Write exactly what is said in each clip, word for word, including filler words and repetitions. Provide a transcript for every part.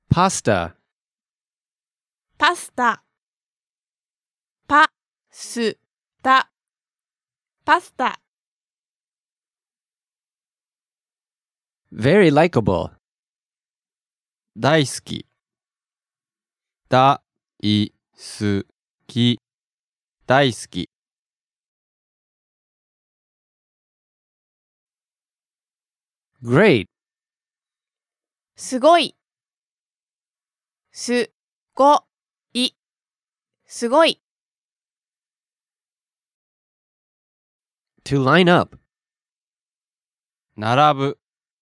pasta, パスタ。パスタ。パスタ。 very likable, 大好き。だいすき。大好き。 great, すごい。すごい。すごい。 to line up, 並ぶ。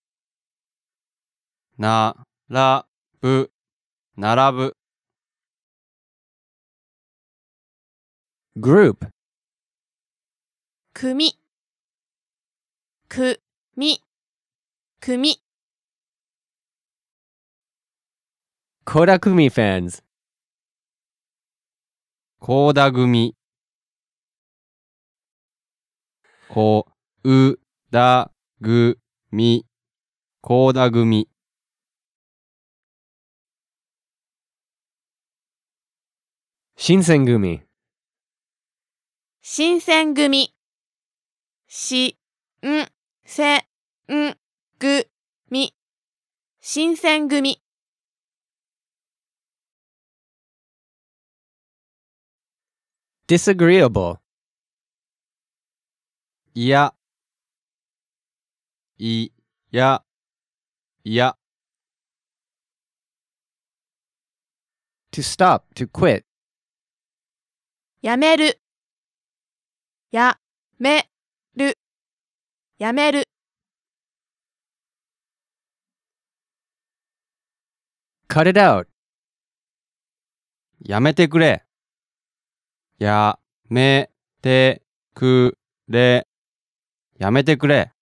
ならぶ。並ぶ。 group, 組。くみ。組。 Kodakumi fans, コーダ組。こうだぐみ。コーダ組。 新選組、 新選組。しんせんぐみ。新選組。 disagreeable, いや。いや。いや。 to stop, to quit, やめる。やめる。やめる。 cut it out, やめてくれ。やめてくれ。やめてくれ。